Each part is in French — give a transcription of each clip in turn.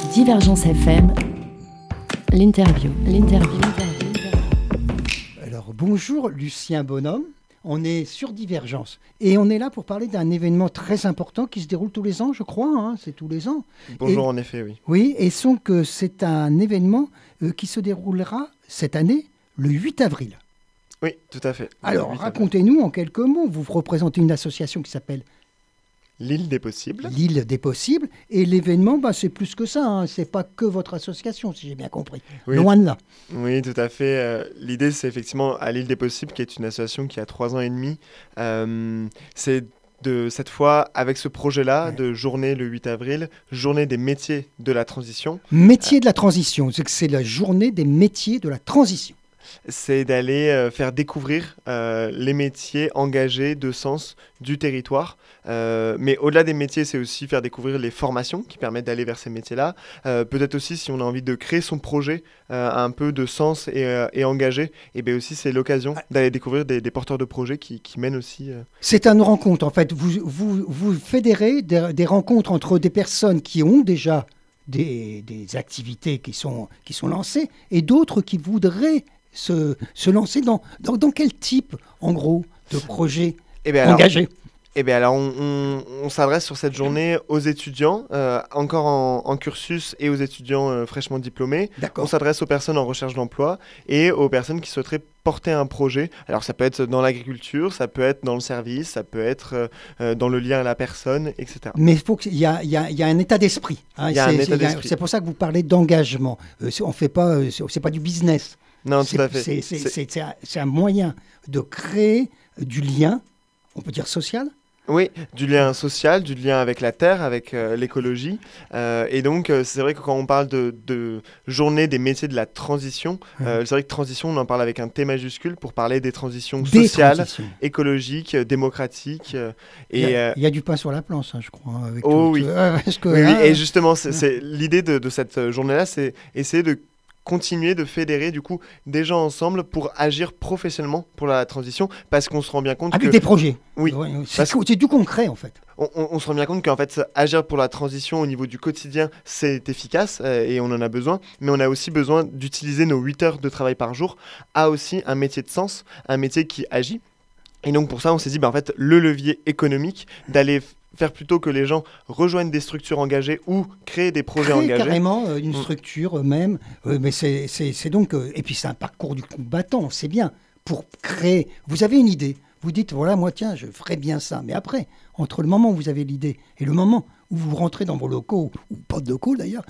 Divergence FM, l'interview. Alors bonjour Lucien Bonhomme, on est sur Divergence et on est là pour parler d'un événement très important qui se déroule tous les ans, je crois, c'est tous les ans. Bonjour, Et, en effet, oui. Oui, et donc c'est un événement qui se déroulera cette année, le 8 avril. Oui, tout à fait. Alors racontez-nous en quelques mots, vous représentez une association qui s'appelle L'île des possibles. L'île des possibles, et l'événement, c'est plus que ça, c'est pas que votre association, si j'ai bien compris, Oui, loin de là. Oui, tout à fait. L'idée, c'est effectivement à l'île des possibles, qui est une association qui a 3 ans et demi. C'est de cette fois, avec ce projet-là, de journée le 8 avril, journée des métiers de la transition. Métier de la transition, c'est la journée des métiers de la transition. C'est d'aller faire découvrir les métiers engagés de sens du territoire. Mais au-delà des métiers, c'est aussi faire découvrir les formations qui permettent d'aller vers ces métiers-là. Peut-être aussi, si on a envie de créer son projet un peu de sens et engagé, et bien aussi c'est l'occasion d'aller découvrir des porteurs de projets qui mènent aussi... C'est une rencontre, en fait. Vous fédérez des rencontres entre des personnes qui ont déjà des activités qui sont lancées et d'autres qui voudraient se lancer dans quel type, en gros, de projet engagé? Alors, on s'adresse sur cette journée aux étudiants, encore en cursus, et aux étudiants fraîchement diplômés. D'accord. On s'adresse aux personnes en recherche d'emploi et aux personnes qui souhaiteraient porter un projet. Alors, ça peut être dans l'agriculture, ça peut être dans le service, ça peut être dans le lien à la personne, etc. Mais il faut qu'il y a un état d'esprit. C'est pour ça que vous parlez d'engagement. C'est pas du business. Non, tout à fait. C'est un moyen de créer du lien, on peut dire social. Oui, du lien social, du lien avec la terre, avec l'écologie. Et donc, c'est vrai que quand on parle de journée des métiers de la transition, c'est vrai que transition, on en parle avec un T majuscule pour parler des transitions sociales, écologiques, démocratiques. Il y a du pain sur la planche, je crois. Avec oui. Et justement, c'est l'idée de cette journée-là, c'est essayer de continuer de fédérer du coup des gens ensemble pour agir professionnellement pour la transition, parce qu'on se rend bien compte avec des projets. Oui. C'est du concret en fait. On se rend bien compte qu'en fait agir pour la transition au niveau du quotidien c'est efficace et on en a besoin, mais on a aussi besoin d'utiliser nos 8 heures de travail par jour à aussi un métier de sens, un métier qui agit. Et donc pour ça on s'est dit en fait le levier économique d'aller faire plutôt que les gens rejoignent des structures engagées ou créer des projets engagés. Carrément une structure même. Mais c'est donc... et puis c'est un parcours du combattant, c'est bien. Pour créer... Vous avez une idée. Vous dites, voilà, moi, tiens, je ferais bien ça. Mais après, entre le moment où vous avez l'idée et le moment où vous rentrez dans vos locaux, ou pas de locaux d'ailleurs,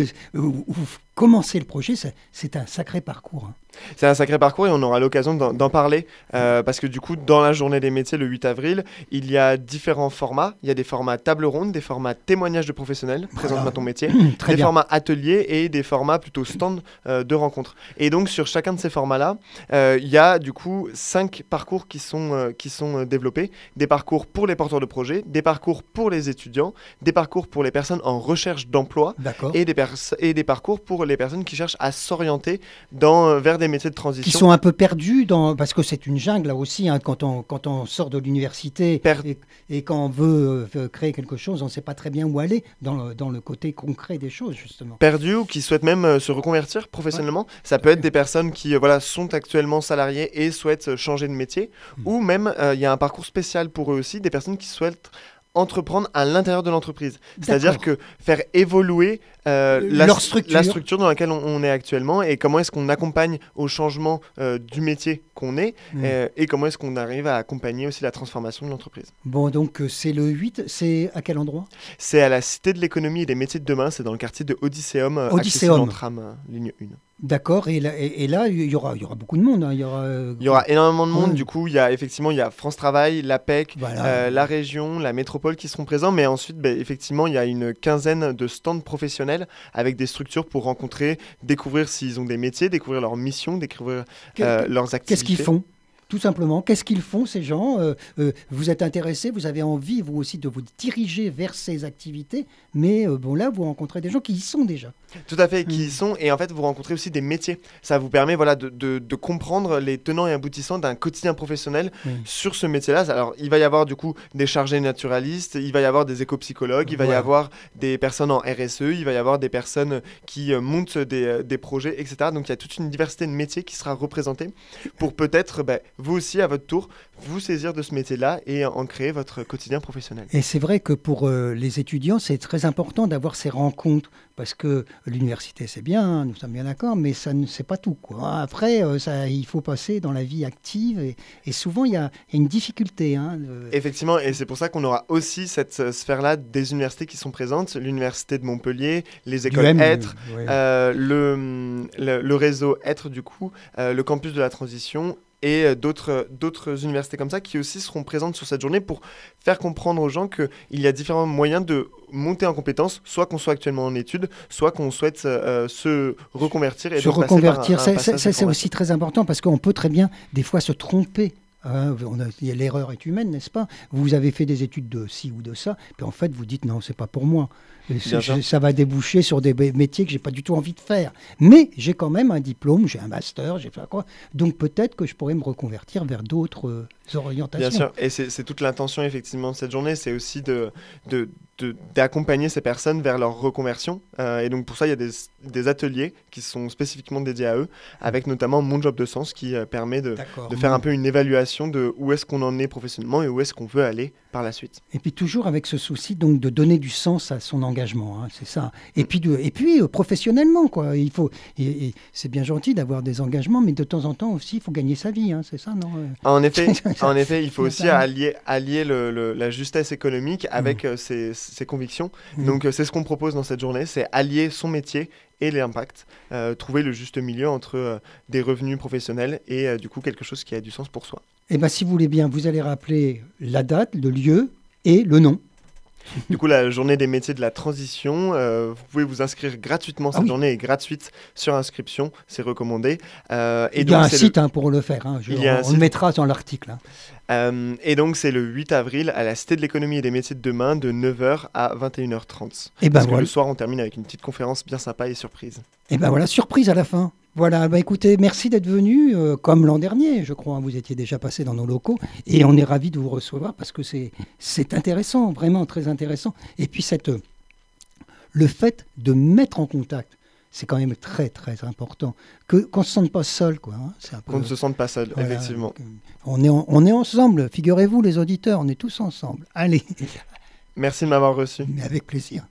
où vous commencez le projet, c'est un sacré parcours. C'est un sacré parcours et on aura l'occasion d'en parler parce que du coup, dans la journée des métiers, le 8 avril, il y a différents formats. Il y a des formats table ronde, des formats témoignages de professionnels, présente-moi ton métier, des formats ateliers et des formats plutôt stand de rencontres. Et donc, sur chacun de ces formats-là, il y a du coup 5 parcours qui sont développés. Des parcours pour les porteurs de projets, des parcours pour les étudiants, des parcours pour les personnes en recherche d'emploi et des parcours pour les personnes qui cherchent à s'orienter vers des métiers de transition. Qui sont un peu perdus, parce que c'est une jungle là aussi, quand on sort de l'université et quand on veut créer quelque chose, on ne sait pas très bien où aller dans le côté concret des choses, justement. Perdus ou qui souhaitent même se reconvertir professionnellement. Ouais. Ça peut être des personnes qui sont actuellement salariées et souhaitent changer de métier. Ou même, il y a un parcours spécial pour eux aussi, des personnes qui souhaitent entreprendre à l'intérieur de l'entreprise. C'est-à-dire que faire évoluer la structure dans laquelle on est actuellement et comment est-ce qu'on accompagne au changement du métier qu'on est et comment est-ce qu'on arrive à accompagner aussi la transformation de l'entreprise. Bon, donc c'est le 8, c'est à quel endroit? C'est à la Cité de l'économie et des métiers de demain, c'est dans le quartier de Odysseum, accessible en tram, ligne 1. D'accord, et là, il y aura beaucoup de monde. Il y aura énormément de monde, du coup, il y a France Travail, l'APEC, la région, la métropole qui seront présents, mais ensuite, effectivement, il y a une quinzaine de stands professionnels avec des structures pour rencontrer, découvrir s'ils ont des métiers, découvrir leurs missions, découvrir leurs activités. Qu'est-ce qu'ils font? Tout simplement, qu'est-ce qu'ils font ces gens? Vous êtes intéressé, vous avez envie vous aussi de vous diriger vers ces activités, mais bon là vous rencontrez des gens qui y sont déjà. Tout à fait, qui y sont, et en fait vous rencontrez aussi des métiers. Ça vous permet de comprendre les tenants et aboutissants d'un quotidien professionnel sur ce métier-là. Alors il va y avoir du coup des chargés naturalistes, il va y avoir des éco-psychologues, il va y avoir des personnes en RSE, il va y avoir des personnes qui montent des projets, etc. Donc il y a toute une diversité de métiers qui sera représentée pour peut-être vous aussi à votre tour vous saisir de ce métier-là et en créer votre quotidien professionnel. Et c'est vrai que pour les étudiants, c'est très important d'avoir ces rencontres, parce que l'université c'est bien, hein, nous sommes bien d'accord, mais ça ne c'est pas tout, quoi. Après, il faut passer dans la vie active, et souvent il y a une difficulté. Hein, Effectivement, et c'est pour ça qu'on aura aussi cette sphère-là des universités qui sont présentes, l'université de Montpellier, les écoles Être, le réseau Être du coup, le campus de la transition, et d'autres universités comme ça qui aussi seront présentes sur cette journée pour faire comprendre aux gens qu'il y a différents moyens de monter en compétences, soit qu'on soit actuellement en études, soit qu'on souhaite se reconvertir. Et se reconvertir, c'est aussi très important, parce qu'on peut très bien des fois se tromper. L'erreur est humaine, n'est-ce pas? Vous avez fait des études de ci ou de ça, puis en fait vous dites non, c'est pas pour moi. Ça va déboucher sur des métiers que j'ai pas du tout envie de faire. Mais j'ai quand même un diplôme, j'ai un master, j'ai fait quoi. Donc peut-être que je pourrais me reconvertir vers d'autres orientations. Bien sûr, et c'est toute l'intention effectivement de cette journée, c'est aussi d'accompagner ces personnes vers leur reconversion. Et donc pour ça, il y a des ateliers qui sont spécifiquement dédiés à eux, avec notamment Mon Job de Sens qui permet de faire un peu une évaluation de où est-ce qu'on en est professionnellement et où est-ce qu'on veut aller par la suite. Et puis toujours avec ce souci donc de donner du sens à son engagement, hein, c'est ça. Et puis professionnellement, quoi. Il faut, c'est bien gentil d'avoir des engagements, mais de temps en temps aussi, il faut gagner sa vie, hein, c'est ça, non? En effet, il faut aussi allier la justesse économique avec ses convictions. Donc c'est ce qu'on propose dans cette journée, c'est allier son métier et l'impact, trouver le juste milieu entre des revenus professionnels et du coup quelque chose qui a du sens pour soi. Eh bien, si vous voulez bien, vous allez rappeler la date, le lieu et le nom. Du coup, la journée des métiers de la transition, vous pouvez vous inscrire gratuitement. Cette journée est gratuite sur inscription, c'est recommandé. Il y a un site pour le faire, hein. On le mettra dans l'article. Hein. Et donc, c'est le 8 avril à la Cité de l'économie et des métiers de demain de 9h à 21h30. Parce que le soir, on termine avec une petite conférence bien sympa et surprise. Et ben voilà, surprise à la fin. Voilà, écoutez, merci d'être venu, comme l'an dernier, je crois, vous étiez déjà passé dans nos locaux, et on est ravis de vous recevoir parce que c'est intéressant, vraiment très intéressant. Et puis le fait de mettre en contact, c'est quand même très très important, qu'on ne se sente pas seul, quoi. Hein, qu'on ne se sente pas seul, voilà, effectivement. On est ensemble, figurez-vous les auditeurs, on est tous ensemble. Allez. Merci de m'avoir reçu. Mais avec plaisir.